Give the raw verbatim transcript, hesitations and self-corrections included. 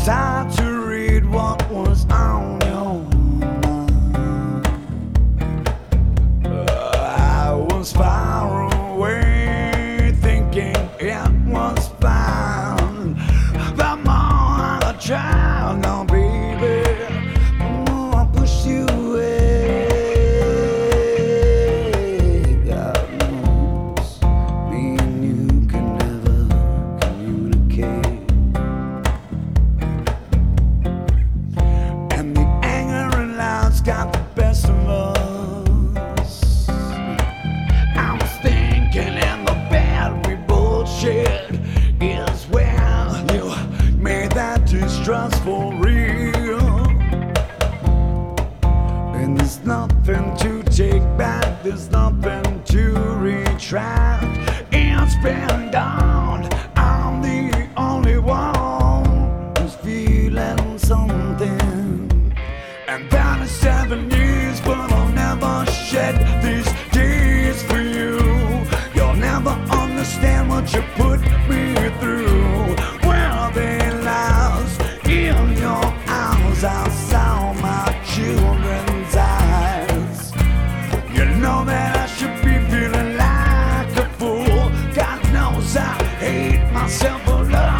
Start to read what was on your mind. Uh, I was far away, thinking it was fine. The more I try, now baby, the more I push you away. God knows, me and you can never communicate. And the anger and lies got the best of us. I was thinking in the bed we bullshit is where you made that distrust for real. And there's nothing to take back, there's nothing to retract. It's been done, I'm the only one who's feeling something. And that is seven years, but I'll never shed these tears for you. You'll never understand what you put me through. Where they lies in your eyes, I saw my children's eyes. You know that I should be feeling like a fool. God knows I hate myself for love.